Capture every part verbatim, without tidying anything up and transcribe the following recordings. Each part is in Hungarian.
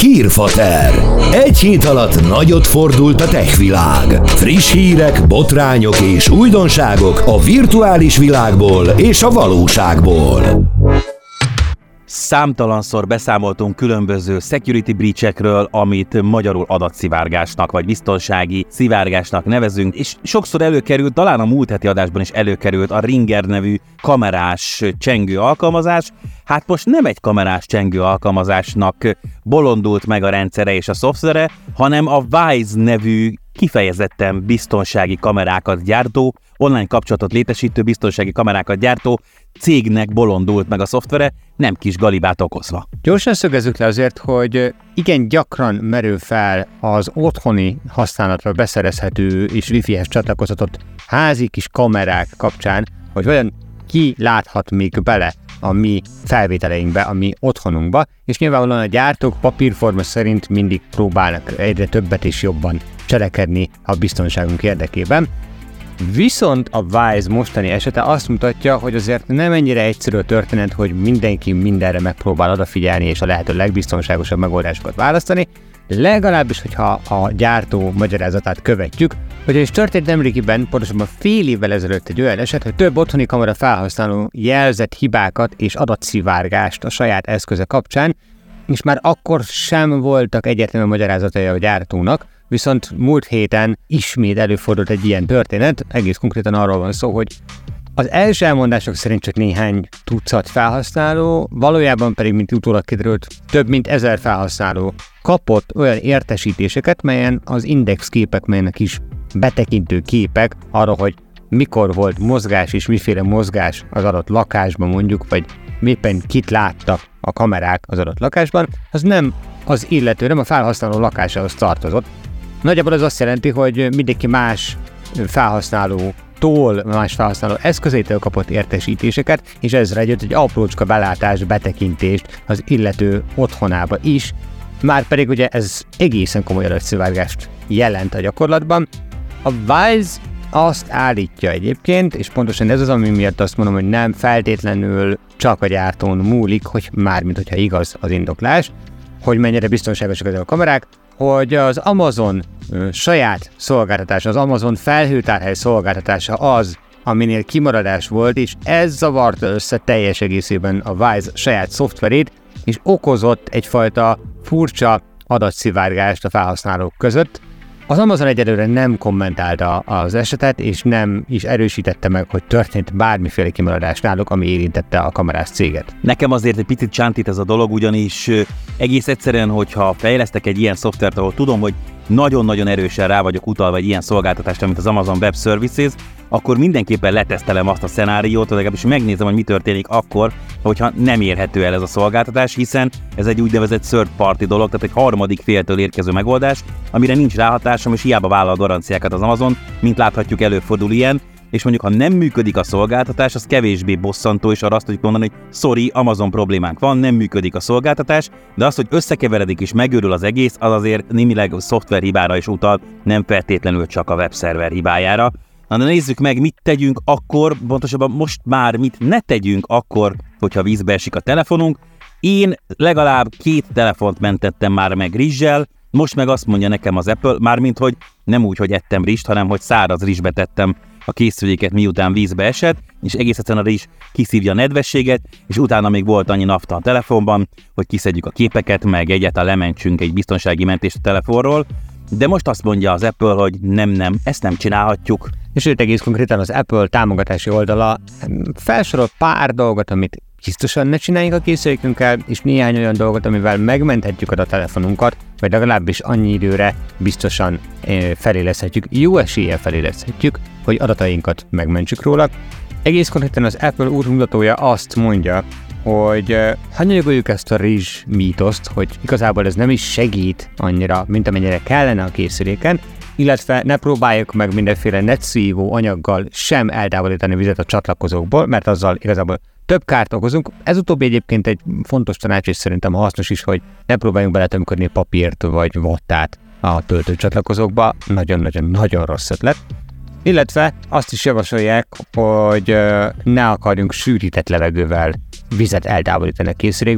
Hírfater. Egy hét alatt nagyot fordult a tech világ. Friss hírek, botrányok és újdonságok a virtuális világból és a valóságból. Számtalanszor beszámoltunk különböző security breach-ekről, amit magyarul adatszivárgásnak vagy biztonsági szivárgásnak nevezünk, és sokszor előkerült, talán a múlt heti adásban is előkerült a Ringer nevű kamerás csengő alkalmazás. Hát most nem egy kamerás csengő alkalmazásnak bolondult meg a rendszere és a szoftvere, hanem a Wyze nevű kifejezetten biztonsági kamerákat gyártó, online kapcsolatot létesítő biztonsági kamerákat gyártó cégnek bolondult meg a szoftvere, nem kis galibát okozva. Gyorsan szögezzük le azért, hogy igen gyakran merül fel az otthoni használatra beszerezhető és wifi-hez csatlakozhatott házi kis kamerák kapcsán, hogy olyan ki láthat még bele a mi felvételeinkbe, a mi otthonunkba, és nyilvánvalóan a gyártók papírforma szerint mindig próbálnak egyre többet és jobban cselekedni a biztonságunk érdekében. Viszont a Wyze mostani esete azt mutatja, hogy azért nem ennyire egyszerű a történet, hogy mindenki mindenre megpróbál odafigyelni és a lehető legbiztonságosabb megoldásokat választani, legalábbis, hogyha a gyártó magyarázatát követjük, hogy is történt nemrégiben, pontosabban fél évvel ezelőtt egy olyan eset, hogy több otthoni kamera felhasználó jelzett hibákat és adatszivárgást a saját eszköze kapcsán, és már akkor sem voltak egyértelmű magyarázatai a gyártónak, viszont múlt héten ismét előfordult egy ilyen történet, egész konkrétan arról van szó, hogy az első elmondások szerint csak néhány tucat felhasználó, valójában pedig, mint utólag kiderült, több mint ezer felhasználó kapott olyan értesítéseket, melyen az indexképek, melyenek is betekintő képek arra, hogy mikor volt mozgás és miféle mozgás az adott lakásban mondjuk, vagy éppen kit láttak a kamerák az adott lakásban, az nem az illető, nem a felhasználó lakásához tartozott. Nagyjából ez azt jelenti, hogy mindenki más felhasználótól, más felhasználó eszközétől kapott értesítéseket, és ezre jött egy aprócska belátást, betekintést az illető otthonába is, már pedig ugye ez egészen komoly adatszivárgást jelent a gyakorlatban. A Wyze azt állítja egyébként, és pontosan ez az, ami miatt azt mondom, hogy nem feltétlenül csak a gyártón múlik, hogy mármint, hogyha igaz az indoklás, hogy mennyire biztonságosak ezek a kamerák, hogy az Amazon ö, saját szolgáltatása, az Amazon felhőtárhely szolgáltatása az, aminél kimaradás volt, és ez zavarta össze teljes egészében a Wyze saját szoftverét, és okozott egyfajta furcsa adatszivárgást a felhasználók között. Az Amazon egyelőre nem kommentálta az esetet, és nem is erősítette meg, hogy történt bármiféle kimaradás náluk, ami érintette a kamerás céget. Nekem azért egy picit csántít ez a dolog, ugyanis egész egyszerűen, hogyha fejlesztek egy ilyen szoftvert, ahol tudom, hogy nagyon-nagyon erősen rá vagyok utalva egy ilyen szolgáltatást, mint az Amazon Web Services, akkor mindenképpen letesztelem azt a szenáriót, vagy legalábbis megnézem, hogy mi történik akkor, hogyha nem érhető el ez a szolgáltatás, hiszen ez egy úgynevezett third party dolog, tehát egy harmadik féltől érkező megoldás, amire nincs ráhatásom, és hiába vállal garanciákat az Amazon, mint láthatjuk, előfordul ilyen, és mondjuk, ha nem működik a szolgáltatás, az kevésbé bosszantó, és arra azt tudjuk mondani, hogy sorry, Amazon problémánk van, nem működik a szolgáltatás, de az, hogy összekeveredik és megőrül az egész, az azért némileg szoftverhibára is utal, nem feltétlenül csak a webszerver hibájára. Na, de nézzük meg, mit tegyünk akkor, pontosabban most már mit ne tegyünk akkor, hogyha vízbe esik a telefonunk. Én legalább két telefont mentettem már meg rizssel, most meg azt mondja nekem az Apple, mármint, hogy nem úgy, hogy ettem rizst, hanem hogy száraz rizsbe tettem a készüléket, miután vízbe esett, és egész egyszerűen a rizs kiszívja a nedvességet, és utána még volt annyi nafta a telefonban, hogy kiszedjük a képeket, meg egyáltalán lementsünk egy biztonsági mentést a telefonról. De most azt mondja az Apple, hogy nem, nem, ezt nem csinálhatjuk. És őt egész konkrétan az Apple támogatási oldala felsorol pár dolgot, amit biztosan ne csináljunk a készülékünkkel, és néhány olyan dolgot, amivel megmenthetjük a telefonunkat, vagy legalábbis annyi időre biztosan feléleszthetjük, jó eséllyel feléleszthetjük, hogy adatainkat megmentsük róla. Egész konkrétan az Apple útmutatója azt mondja, hogy hanyagoljuk ezt a rizs mítoszt, hogy igazából ez nem is segít annyira, mint amennyire kellene a készüléken, illetve ne próbáljuk meg mindenféle netszívó anyaggal sem eltávolítani vizet a csatlakozókból, mert azzal igazából több kárt okozunk. Ez utóbbi egyébként egy fontos tanács, és szerintem hasznos is, hogy ne próbáljunk beletömködni papírt vagy vattát a töltőcsatlakozókba. Nagyon-nagyon-nagyon rossz ötlet. Illetve azt is javasolják, hogy ne akarjunk sűrített levegővel vizet eltávolítani a készülékből.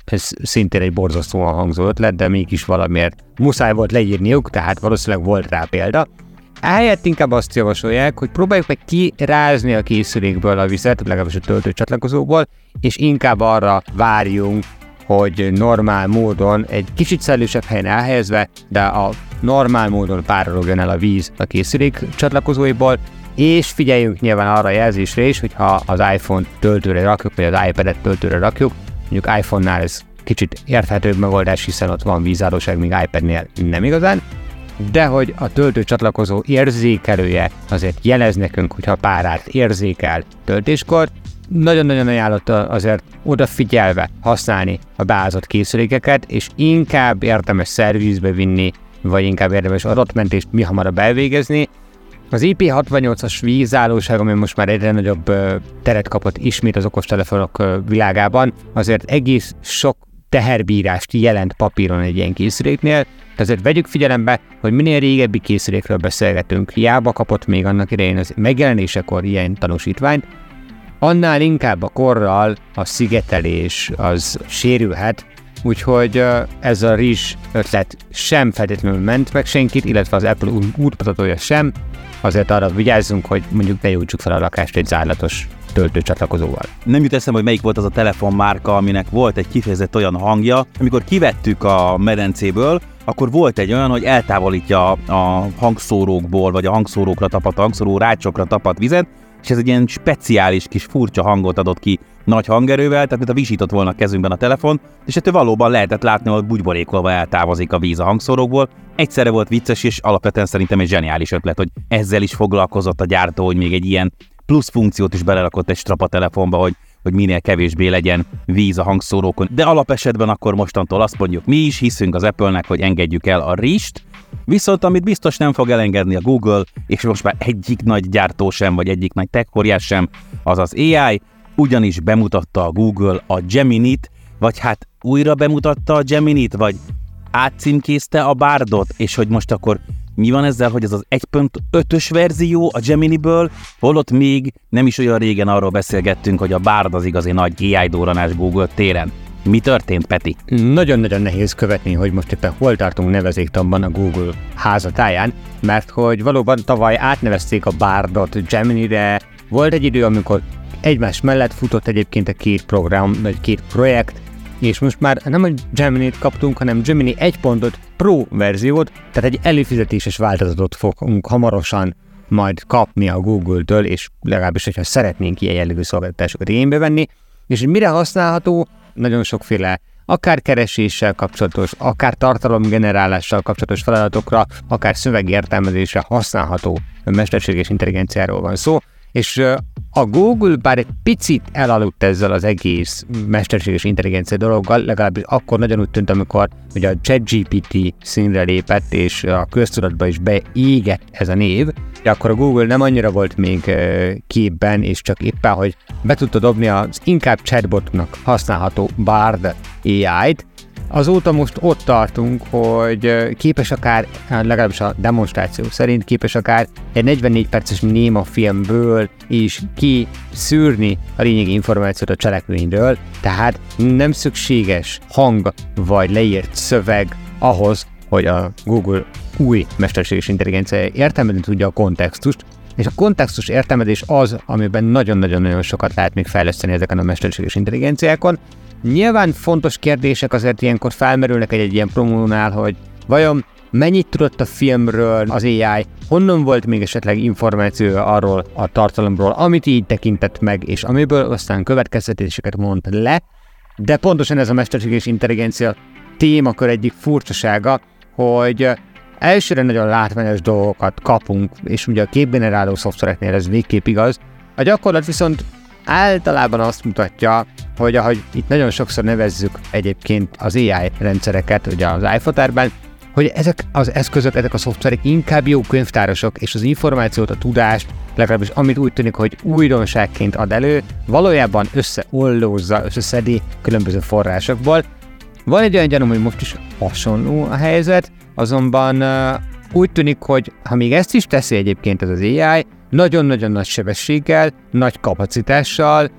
ez szintén egy borzasztóan hangzó ötlet, de mégis valamiért muszáj volt leírniuk, tehát valószínűleg volt rá példa. Ehelyett inkább azt javasolják, hogy próbáljuk meg kirázni a készülékből a vizet, legalábbis a töltőcsatlakozóból, és inkább arra várjunk, hogy normál módon, egy kicsit szellősebb helyen elhelyezve, de a normál módon párologjon el a víz a készülék csatlakozóiból, és figyeljünk nyilván arra a jelzésre is, hogyha az iPhone töltőre rakjuk, vagy az iPad-et töltőre rakjuk, mondjuk iPhone-nál ez kicsit érthetőbb megoldás, hiszen ott van vízállóság, míg iPad-nél nem igazán, de hogy a töltőcsatlakozó érzékelője azért jelez nekünk, hogyha párát érzékel töltéskor, nagyon-nagyon ajánlott azért odafigyelve használni a beázott készülékeket, és inkább érdemes szervizbe vinni, vagy inkább érdemes adatmentést mi hamarabb elvégezni. Az I P hatvannyolcas vízállóság, ami most már egyre nagyobb teret kapott ismét az okostelefonok világában, azért egész sok teherbírást jelent papíron egy ilyen készüléknél, azért vegyük figyelembe, hogy minél régebbi készülékről beszélgetünk, hiába kapott még annak idején az megjelenésekor ilyen tanúsítványt, annál inkább a korral a szigetelés az sérülhet, úgyhogy ez a rizs ötlet sem feltétlenül ment meg senkit, illetve az Apple útmutatója sem, azért arra vigyázzunk, hogy mondjuk ne nyújtsuk fel a lakást egy zárlatos töltőcsatlakozóval. Nem jut eszembe, hogy melyik volt az a telefonmárka, aminek volt egy kifejezett olyan hangja, amikor kivettük a medencéből, akkor volt egy olyan, hogy eltávolítja a hangszórókból, vagy a hangszórókra tapadt, a hangszóró rácsokra tapadt vizet, és ez egy ilyen speciális kis furcsa hangot adott ki nagy hangerővel, tehát mint a visított volna a kezünkben a telefon, és ettől valóban lehetett látni, hogy bugyborékolva eltávozik a víz a hangszórókból. Egyszerre volt vicces, és alapvetően szerintem egy zseniális ötlet, hogy ezzel is foglalkozott a gyártó, hogy még egy ilyen plusz funkciót is belerakott egy strapa telefonba, hogy, hogy minél kevésbé legyen víz a hangszórókon. De alapesetben akkor mostantól azt mondjuk, mi is hiszünk az Apple-nek, hogy engedjük el a rizst, viszont amit biztos nem fog elengedni a Google, és most már egyik nagy gyártó sem, vagy egyik nagy tech-óriás sem, az az á i, ugyanis bemutatta a Google a Gemini-t, vagy hát újra bemutatta a Gemini-t, vagy átcímkézte a Bardot, és hogy most akkor mi van ezzel, hogy ez az egy pont ötös verzió a Gemini-ből, holott még nem is olyan régen arról beszélgettünk, hogy a Bard az igazi nagy á i durranás Google téren. Mi történt, Peti? Nagyon-nagyon nehéz követni, hogy most éppen hol tartunk nevezéktanban a Google házatáján, mert hogy valóban tavaly átnevezték a Bardot Gemini-re, volt egy idő, amikor egymás mellett futott egyébként a két program, vagy két projekt, és most már nem a Gemini-t kaptunk, hanem Gemini egy pont öt Pro verziót, tehát egy előfizetéses változatot fogunk hamarosan majd kapni a Google-től, és legalábbis, hogyha szeretnénk ilyen jellegű szolgáltatásokat igénybe venni, és mire használható, nagyon sokféle, akár kereséssel kapcsolatos, akár tartalomgenerálással kapcsolatos feladatokra, akár szövegértelmezésre használható mesterséges intelligenciáról van szó, és a Google bár egy picit elaludt ezzel az egész mesterséges intelligencia dologgal, legalábbis akkor nagyon úgy tűnt, amikor ugye a ChatGPT színre lépett, és a köztudatba is beégett ez a név, de akkor a Google nem annyira volt még képben, és csak éppen, hogy be tudta dobni az inkább chatbotnak használható Bard á i-t. Azóta most ott tartunk, hogy képes akár, legalábbis a demonstráció szerint képes akár egy negyvennégy perces néma filmből is kiszűrni a lényegi információt a cselekményről, tehát nem szükséges hang vagy leírt szöveg ahhoz, hogy a Google új mesterséges intelligencia értelmezni tudja a kontextust, és a kontextus értelmezés az, amiben nagyon-nagyon-nagyon sokat lehet még fejleszteni ezeken a mesterséges intelligenciákon. Nyilván fontos kérdések azért ilyenkor felmerülnek egy, egy ilyen promónál, hogy vajon mennyit tudott a filmről az á i, honnan volt még esetleg információ arról a tartalomról, amit így tekintett meg, és amiből aztán következtetéseket mond le, de pontosan ez a mesterséges intelligencia témakör egyik furcsasága, hogy elsőre nagyon látványos dolgokat kapunk, és ugye a képgeneráló szoftvereknél ez végképp igaz. A gyakorlat viszont általában azt mutatja, hogy ahogy itt nagyon sokszor nevezzük egyébként az á i rendszereket, ugye az iPhotárban, hogy ezek az eszközök, ezek a szoftverek inkább jó könyvtárosok, és az információt, a tudást, legalábbis amit úgy tűnik, hogy újdonságként ad elő, valójában összeollózza, összeszedi különböző forrásokból. Van egy olyan gyanúm, hogy most is hasonló a helyzet, azonban uh, úgy tűnik, hogy ha még ezt is teszi egyébként ez az á i, nagyon-nagyon nagy sebességgel, nagy kapacitással,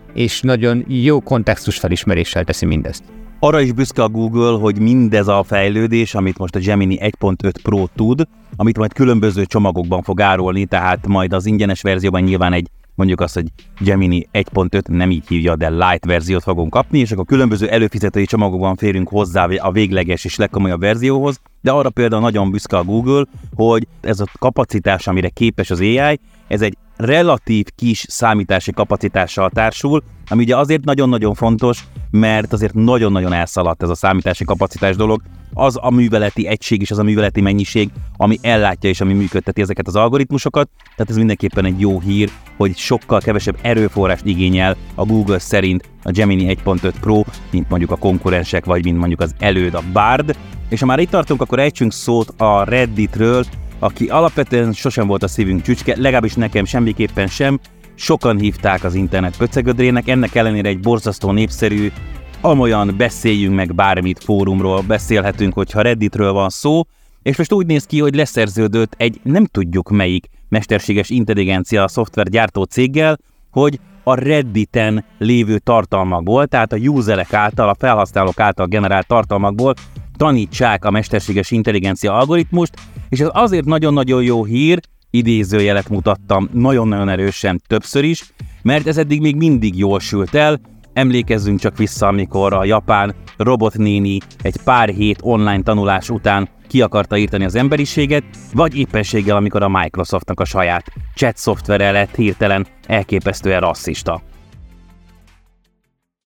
és nagyon jó kontextusfelismeréssel teszi mindezt. Arra is büszke a Google, hogy mindez a fejlődés, amit most a Gemini egy pont öt Pro tud, amit majd különböző csomagokban fog árulni, tehát majd az ingyenes verzióban nyilván egy, mondjuk azt, hogy Gemini egy pont öt, nem így hívja, de Lite verziót fogunk kapni, és akkor különböző előfizetői csomagokban férünk hozzá a végleges és legkomolyabb verzióhoz, de arra például nagyon büszke a Google, hogy ez a kapacitás, amire képes az á i, ez egy relatív kis számítási kapacitással társul, ami ugye azért nagyon-nagyon fontos, mert azért nagyon-nagyon elszaladt ez a számítási kapacitás dolog. Az a műveleti egység és az a műveleti mennyiség, ami ellátja és ami működteti ezeket az algoritmusokat. Tehát ez mindenképpen egy jó hír, hogy sokkal kevesebb erőforrást igényel a Google szerint a Gemini egy pont öt Pro, mint mondjuk a konkurensek, vagy mint mondjuk az előd, a Bard. És ha már itt tartunk, akkor ejtsünk szót a Redditről, aki alapvetően sosem volt a szívünk csücske, legalábbis nekem semmiképpen sem. Sokan hívták az internet pöcegödrének, ennek ellenére egy borzasztó népszerű, amolyan beszéljünk meg bármit fórumról, beszélhetünk, hogyha Redditről van szó, és most úgy néz ki, hogy leszerződött egy nem tudjuk melyik mesterséges intelligencia szoftvergyártó céggel, hogy a Redditen lévő tartalmakból, tehát a userek által, a felhasználók által generált tartalmakból tanítsák a mesterséges intelligencia algoritmust, és ez azért nagyon-nagyon jó hír, idézőjelet mutattam nagyon-nagyon erősen többször is, mert ez eddig még mindig jól sült el. Emlékezzünk csak vissza, amikor a japán robotnéni egy pár hét online tanulás után ki akarta írtani az emberiséget, vagy éppenséggel, amikor a Microsoftnak a saját chat szoftvere lett hirtelen elképesztően rasszista.